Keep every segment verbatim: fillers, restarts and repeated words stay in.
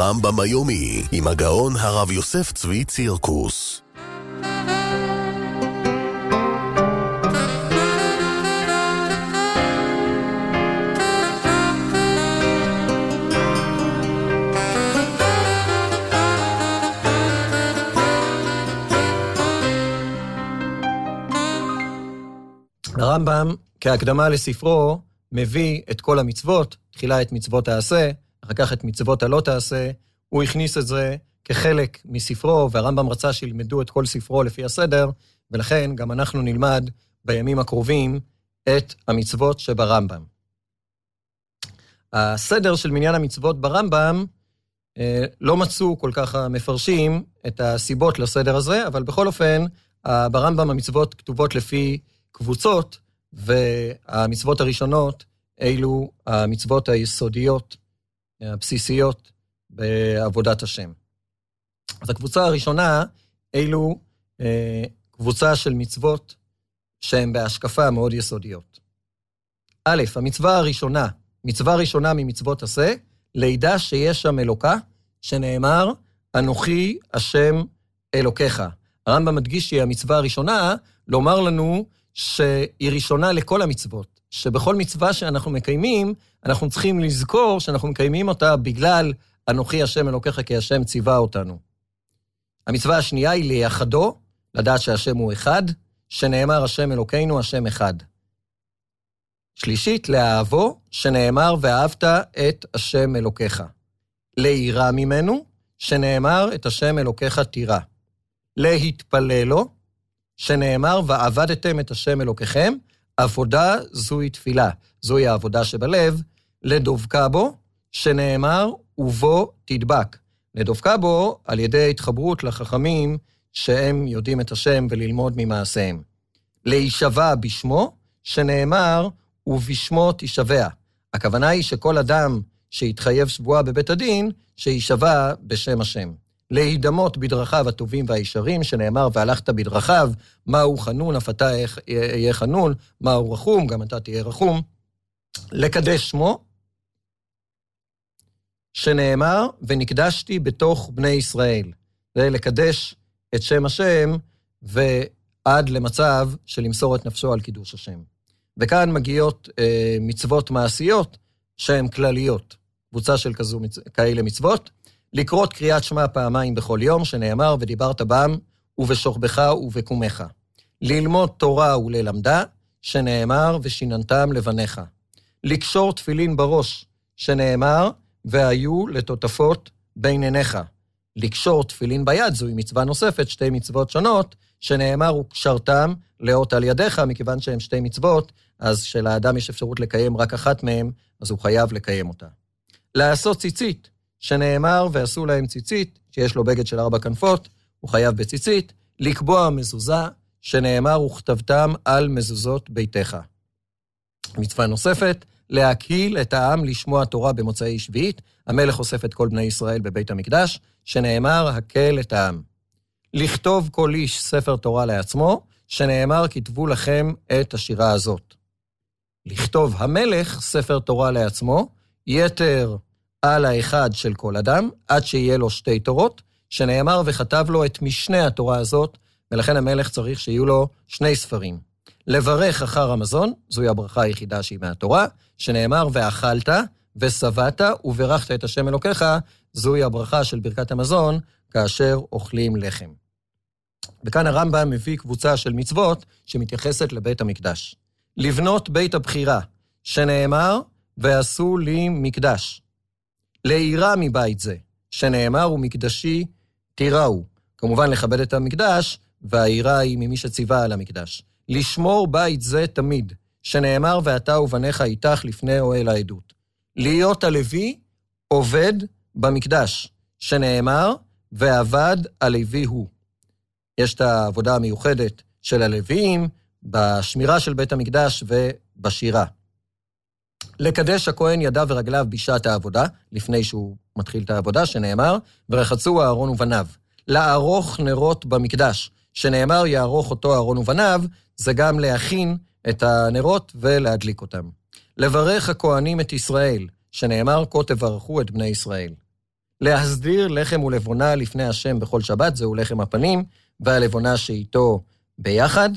הרמב"ם היומי עם הגאון הרב יוסף צבי צירקוס. הרמב"ם, כהקדמה לספרו, מביא את כל המצוות, תחילה את מצוות תעשה, אחר כך את מצוות הלא תעשה, הוא הכניס את זה כחלק מספרו, והרמב"ם רצה שילמדו את כל ספרו לפי הסדר, ולכן גם אנחנו נלמד בימים הקרובים את המצוות שברמב"ם. הסדר של מניין המצוות ברמב"ם, לא מצאו כל כך המפרשים את הסיבות לסדר הזה, אבל בכל אופן, ברמב"ם המצוות כתובות לפי קבוצות, והמצוות הראשונות אלו המצוות היסודיות, הבסיסיות בעבודת השם. אז הקבוצה הראשונה אלו אה, קבוצה של מצוות שהן בהשקפה מאוד יסודיות. א', המצווה הראשונה, מצווה ראשונה ממצוות עשה, לידע שיש שם אלוקה, שנאמר, אנוכי השם אלוקיך. הרמב"ם מדגיש שהיא המצווה הראשונה, לומר לנו שהיא ראשונה לכל המצוות, שבכל מצווה שאנחנו מקיימים, אנחנו צריכים לזכור שאנחנו מקיימים אותה בגלל אנוכי השם אלוקיך כי השם ציווה אותנו. המצווה השנייה היא ליחדו, לדעת שהשם הוא אחד, שנאמר השם אלוקינו השם אחד. שלישית, לאהבו, שנאמר ואהבת את השם אלוקיך. ליראה ממנו, שנאמר את השם אלוקיך תירא. להתפללו, שנאמר ועבדתם את השם אלוקיכם, עבודה זוהי תפילה, זוהי העבודה שבלב, לדבקה בו, שנאמר ובו תדבק. לדבקה בו על ידי התחברות לחכמים שהם יודעים את השם וללמוד ממעשיהם. להישבע בשמו, שנאמר ובשמו תישבע. הכוונה היא שכל אדם שיתחייב שבועה בבית הדין, שישבע בשם השם. להידמות בדרכיו הטובים והישרים, שנאמר והלכת בדרכיו, מהו חנון, אף אתה יהיה חנון, מהו רחום, גם אתה תהיה רחום. לקדש שמו, שנאמר ונקדשתי בתוך בני ישראל. זה לקדש את שם השם, ועד למצב של למסור את נפשו על קידוש השם. וכאן מגיעות אה, מצוות מעשיות, שהן כלליות, קבוצה של כזו, כאלה מצוות, לקרות קריאת שמע פעמיים בכל יום, שנאמר ודיברת בם ובשוכבך ובקומך. ללמוד תורה וללמדה, שנאמר ושיננתם לבניך. לקשור תפילין בראש, שנאמר והיו לטוטפות בין עיניך. לקשור תפילין ביד, זוהי מצווה נוספת, שתי מצוות שונות, שנאמר וקשרתם לאות על ידיך, מכיוון שהם שתי מצוות, אז שלאדם יש אפשרות לקיים רק אחת מהם, אז הוא חייב לקיים אותה. לעשות ציצית, שנאמר ועשו להם ציצית, שיש לו בגד של ארבע כנפות, הוא חייב בציצית, לקבוע מזוזה, שנאמר וכתבתם על מזוזות ביתך. מצווה נוספת, להקהיל את העם לשמוע תורה במוצאי שביעית, המלך אוסף את כל בני ישראל בבית המקדש, שנאמר הקל את העם. לכתוב כל איש ספר תורה לעצמו, שנאמר כתבו לכם את השירה הזאת. לכתוב המלך ספר תורה לעצמו, יתר על האחד של כל אדם, עד שיהיה לו שתי תורות, שנאמר וכתב לו את משנה התורה הזאת, ולכן המלך צריך שיהיו לו שני ספרים. לברך אחר המזון, זוהי הברכה היחידה שהיא מהתורה, שנאמר ואכלת ושבעת וברכת את השם אלוקיך, זוהי הברכה של ברכת המזון, כאשר אוכלים לחם. וכאן הרמב"ם מביא קבוצה של מצוות שמתייחסת לבית המקדש. לבנות בית הבחירה, שנאמר ועשו לי מקדש. להירא מבית זה, שנאמר ומקדשי תיראו. כמובן לכבד את המקדש, וההירא היא ממי שציווה על המקדש. לשמור בית זה תמיד, שנאמר ואתה ובניך איתך לפני אוהל העדות. להיות הלוי עובד במקדש, שנאמר ועבד הלוי הוא. יש את העבודה המיוחדת של הלוויים, בשמירה של בית המקדש ובשירה. לקדש הכהן ידיו ורגליו בשעת העבודה, לפני שהוא מתחיל את העבודה, שנאמר, ורחצו אהרון ובניו. לערוך נרות במקדש, שנאמר יערוך אותו אהרון ובניו, זה גם להכין את הנרות ולהדליק אותם. לברך הכהנים את ישראל, שנאמר כה תברכו את בני ישראל. להסדיר לחם ולבונה לפני השם בכל שבת, זהו לחם הפנים, והלבונה שאיתו ביחד,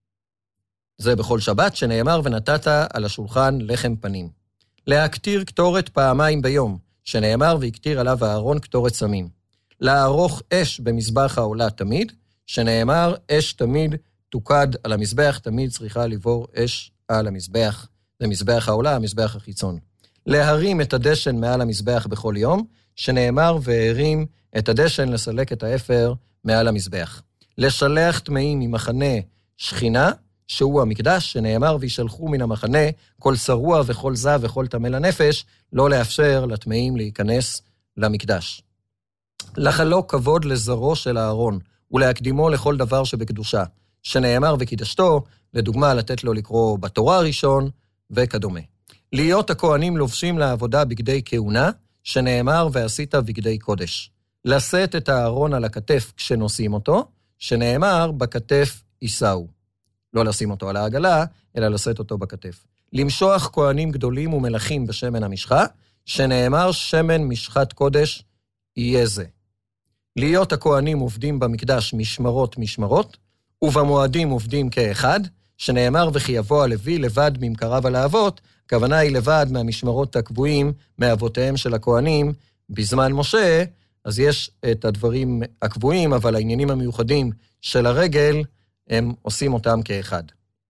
זה בכל שבת, שנאמר ונתת על השולחן לחם פנים. להקטיר קטורת פעמיים ביום, שנאמר והקטיר עליו הארון קטורת סמים. לערוך אש במזבח העולה תמיד, שנאמר אש תמיד תוקד על המזבח, תמיד צריכה לבוא אש על המזבח, זה מזבח העולה, המזבח החיצון. להרים את הדשן מעל המזבח בכל יום, שנאמר והרים את הדשן לסלק את האפר מעל המזבח. לשלח טמאים ממחנה שכינה, שהוא המקדש, שנאמר וישלחו מן המחנה כל שרוע וכל זב וכל טמא לנפש, לא לאפשר לטמאים להיכנס למקדש. לחלוק כבוד לזרו של הארון, ולהקדימו לכל דבר שבקדושה, שנאמר וקידשתו, לדוגמה לתת לו לקרוא בתורה הראשון וכדומה. להיות הכהנים לובשים לעבודה בגדי כהונה, שנאמר ועשית בגדי קודש. לשאת את הארון על הכתף כשנושאים אותו, שנאמר בכתף יישאו. לא לשים אותו על העגלה, אלא לשאת אותו בכתף. למשוח כהנים גדולים ומלכים בשמן המשחה, שנאמר שמן משחת קודש יהיה זה. להיות הכהנים עובדים במקדש משמרות משמרות, ובמועדים עובדים כאחד, שנאמר וכי יבוא הלוי לבד ממקריו על האבות, הכוונה היא לבד מהמשמרות הקבועים מאבותיהם של הכהנים בזמן משה, אז יש את הדברים הקבועים, אבל העניינים המיוחדים של הרגל, הם עושים אותם כאחד.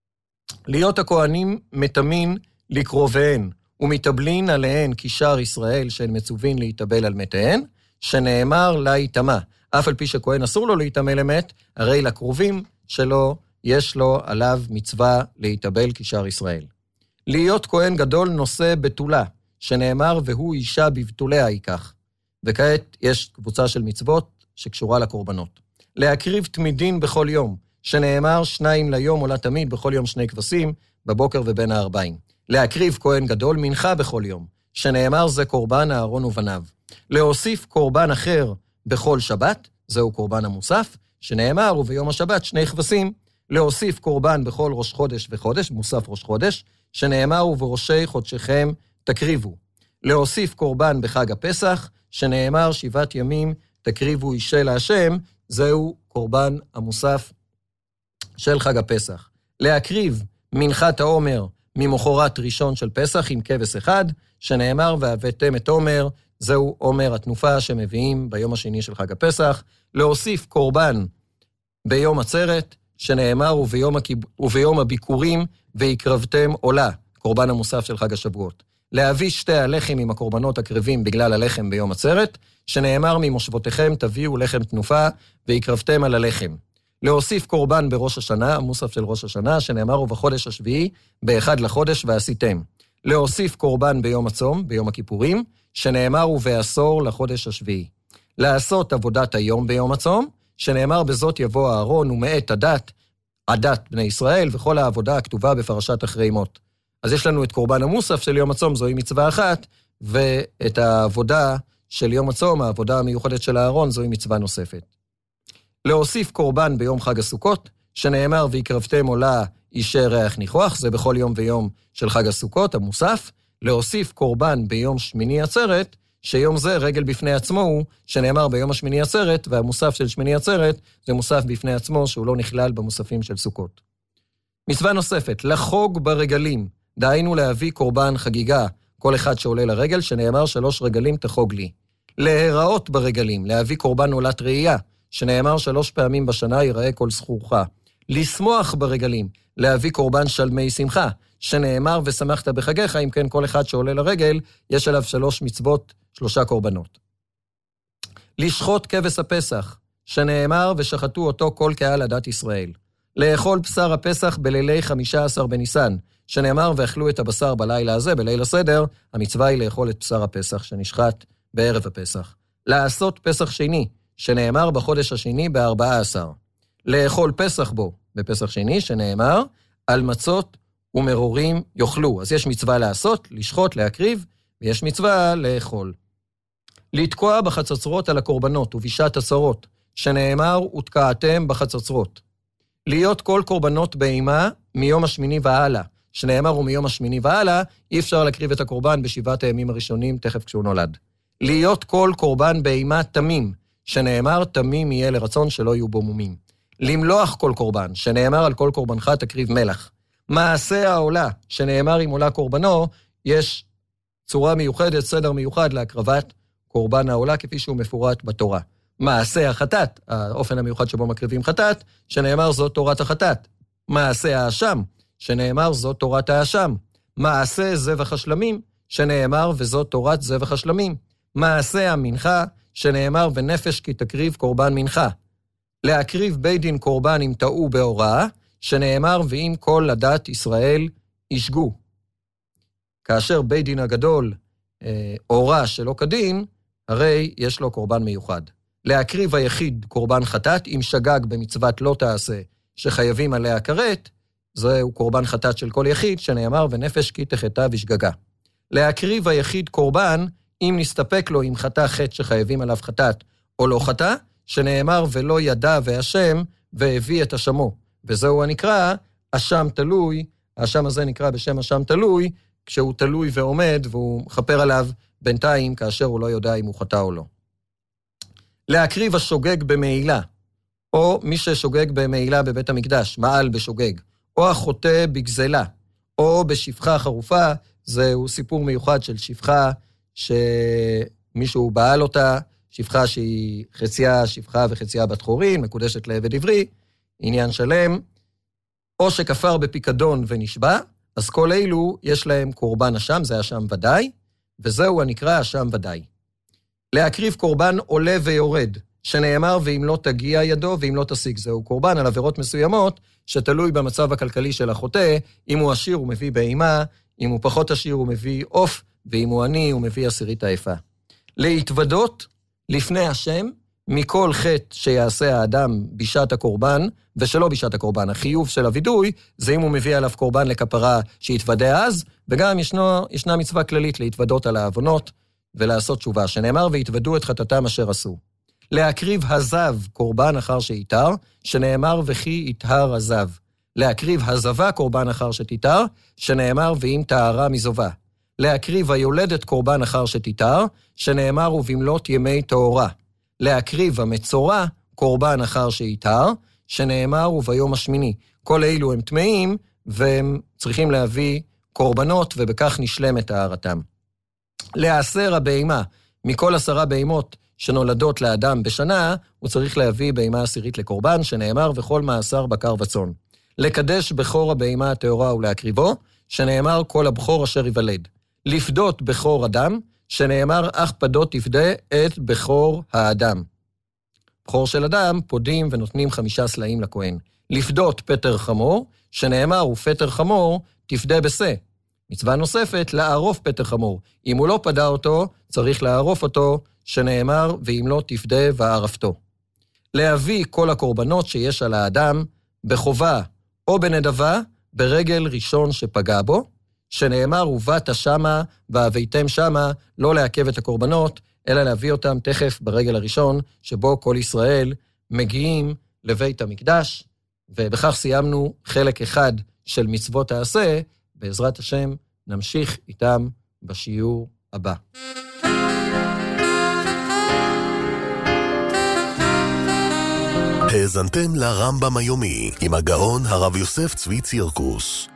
להיות הכהנים מתאמין לקרוביהן, ומתאבלין עליהן כשאר ישראל שהן מצווין להתאבל על מתיהן, שנאמר לה יטמא. אף על פי שכהן אסור לו להתאמא למת, הרי לקרובים שלו יש לו עליו מצווה להתאבל כשאר ישראל. להיות כהן גדול נושא בתולה, שנאמר והוא אישה בבתוליה ייקח. וכעת יש קבוצה של מצוות שקשורה לקורבנות. להקריב תמידין בכל יום, שנאמר שניים ליום עולה תמיד, בכל יום שני כבשים, בבוקר ובין הארבעים. להקריב כהן גדול מנחה בכל יום, שנאמר זה קורבן אהרון ובניו. להוסיף קורבן אחר בכל שבת, זהו קורבן המוסף, שנאמר וביום השבת שני כבשים. להוסיף קורבן בכל ראש חודש וחודש, מוסף ראש חודש, שנאמר ובראשי חודשיכם תקריבו. להוסיף קורבן בחג הפסח, שנאמר שבעת ימים תקריבו אישה להשם, זהו קורבן המוסף של חג הפסח. להקריב מנחת העומר ממחרת ראשון של פסח עם כבש אחד, שנאמר והבאתם את עומר, זהו עומר התנופה שמביאים ביום השני של חג הפסח. להוסיף קורבן ביום עצרת, שנאמר וביום, הקיב... וביום הביקורים ויקרבתם עולה, קורבן המוסף של חג השבועות. להביא שתי הלחם עם הקורבנות הקרבים בגלל הלחם ביום עצרת, שנאמר ממושבותיכם תביאו לחם תנופה ויקרבתם על הלחם. להוסיף קורבן בראש השנה, המוסף של ראש השנה, שנאמר ובחודש השביעי, באחד לחודש ועשיתם. להוסיף קורבן ביום הצום, ביום הכיפורים, שנאמר ובעשור לחודש השביעי. לעשות עבודת היום ביום הצום, שנאמר בזאת יבוא הארון ומאת הדת, הדת בני ישראל, וכל העבודה הכתובה בפרשת אחרי מות. אז יש לנו את קורבן המוסף של יום הצום, זוהי מצווה אחת, ואת העבודה של יום הצום, העבודה המיוחדת של הארון, זוהי מצווה נוספת. להוסיף קורבן ביום חג הסוכות, שנאמר ויקרבתם עולה אישה ריח ניחוח, זה בכל יום ויום של חג הסוכות, המוסף. להוסיף קורבן ביום שמיני עצרת, שיום זה רגל בפני עצמו הוא, שנאמר ביום השמיני עצרת, והמוסף של שמיני עצרת זה מוסף בפני עצמו, שהוא לא נכלל במוספים של סוכות. מצווה נוספת, לחוג ברגלים, דהיינו להביא קורבן חגיגה, כל אחד שעולה לרגל, שנאמר שלוש רגלים תחוג לי. להיראות ברגלים, להביא קורבן עולת ראייה, שנאמר שלוש פעמים בשנה ייראה כל זכורך. לשמוח ברגלים, להביא קורבן שלמי שמחה, שנאמר ושמחת בחגיך, אם כן כל אחד שעולה לרגל, יש עליו שלוש מצוות, שלושה קורבנות. לשחוט כבש הפסח, שנאמר ושחטו אותו כל קהל עדת ישראל. לאכול בשר הפסח בלילי חמישה עשר בניסן, שנאמר ואכלו את הבשר בלילה הזה, בליל הסדר, המצווה היא לאכול את בשר הפסח שנשחט בערב הפסח. לעשות פסח שני, שנאמר בחודש השני בארבעה עשר. לאכול פסח בו, בפסח שני, שנאמר על מצות ומרורים יאכלו. אז יש מצווה לעשות, לשחוט, להקריב, ויש מצווה לאכול. לתקוע בחצוצרות על הקורבנות ובשעת הצרות, שנאמר ותקעתם בחצוצרות. להיות כל קורבנות בהמה מיום השמיני והלאה, שנאמר ומיום השמיני והלאה, אי אפשר להקריב את הקורבן בשבעת הימים הראשונים, תכף כשהוא נולד. להיות כל קורבן בהמה תמים, שנאמר תמים יהיה לרצון שלא יהיו בו מומים. למלוח כל קורבן, שנאמר על כל קורבנך תקריב מלח. מעשה העולה, שנאמר עם עולה קורבנו, יש צורה מיוחדת, סדר מיוחד להקרבת קורבן העולה, כפי שהוא מפורט בתורה. מעשה החטאת, האופן המיוחד שבו מקריבים חטאת, שנאמר זאת תורת החטאת. מעשה האשם, שנאמר זאת תורת האשם. מעשה זבח השלמים, שנאמר וזאת תורת זבח השלמים. מעשה המנחה, שנאמר ונפש כי תקריב קורבן מנחה. להקריב בית דין קורבן אם טעו בהוראה, שנאמר ואם כל לדת ישראל ישגו. כאשר בית דין הגדול אה, הורה שלא כדין, הרי יש לו קורבן מיוחד. להקריב היחיד קורבן חטאת, אם שגג במצוות לא תעשה, שחייבים עליה כרת, זהו קורבן חטאת של כל יחיד, שנאמר ונפש כי תחטא ושגגה. להקריב היחיד קורבן, אם נסתפק לו עם חטא חטא שחייבים עליו חטאת, או לא חטא, שנאמר ולא ידע והשם, והביא את השמו. וזהו הנקרא, השם תלוי, השם הזה נקרא בשם השם תלוי, כשהוא תלוי ועומד, והוא מחפר עליו בינתיים, כאשר הוא לא יודע אם הוא חטא או לא. להקריב השוגג במעילה, או מי ששוגג במעילה בבית המקדש, מעל בשוגג, או החוטא בגזלה, או בשפחה חרופה, זהו סיפור מיוחד של שפחה, שמישהו בעל אותה, שפחה שהיא חציה שפחה וחציה בת חורין, מקודשת לעבד עברי, עניין שלם, או שכפר בפיקדון ונשבע, אז כל אלו יש להם קורבן אשם, זה אשם ודאי, וזהו הנקרא אשם ודאי. להקריב קורבן עולה ויורד, שנאמר ואם לא תגיע ידו ואם לא תשיג, זהו קורבן על עבירות מסוימות, שתלוי במצב הכלכלי של החוטא, אם הוא עשיר הוא מביא בהמה, אם הוא פחות עשיר הוא מביא עוף, ואם הוא עני הוא מביא עשירית העפה. להתוודות לפני השם, מכל חטא שיעשה האדם בשעת הקורבן, ושלא בשעת הקורבן. החיוב של הוידוי, זה אם הוא מביא עליו קורבן לכפרה שיתוודע אז, וגם ישנו, ישנה מצווה כללית להתוודות על העוונות, ולעשות תשובה, שנאמר והתוודו את חטאתם אשר עשו. להקריב הזב קורבן אחר שיתר, שנאמר וכי יתהר הזב. להקריב הזבה קורבן אחר שתיתר, שנאמר ואם תהרה מזובה. להקריב היולדת קורבן אחר שתיתר, שנאמר ובמלות ימי תאורה. להקריב המצורע קורבן אחר שיתר, שנאמר וביום השמיני. כל אלו הם טמאים, והם צריכים להביא קורבנות, ובכך נשלמת טהרתם. להעשר הבהמה, מכל עשרה בהמות שנולדות לאדם בשנה, הוא צריך להביא בהמה עשירית לקורבן, שנאמר וכל מעשר בקר וצאן. לקדש בכור הבהמה הטהורה ולהקריבו, שנאמר כל הבכור אשר יוולד. לפדות בכור אדם, שנאמר אך פדות תפדה את בכור האדם. בכור של אדם פודים ונותנים חמישה סלעים לכהן. לפדות פטר חמור, שנאמר ופטר חמור תפדה בשה. מצווה נוספת, לערוף פטר חמור. אם הוא לא פדה אותו, צריך לערוף אותו, שנאמר ואם לא תפדה וערפתו. להביא כל הקורבנות שיש על האדם בחובה או בנדבה, ברגל ראשון שפגע בו, שנאמר ובאת שמה והבאתם שמה, לא לעכב את הקורבנות, אלא להביא אותם תכף ברגל הראשון, שבו כל ישראל מגיעים לבית המקדש, ובכך סיימנו חלק אחד של מצוות העשה, בעזרת השם נמשיך איתם בשיעור הבא. האזנתם לרמב"ם היומי עם הגאון הרב יוסף צבי צירקוס.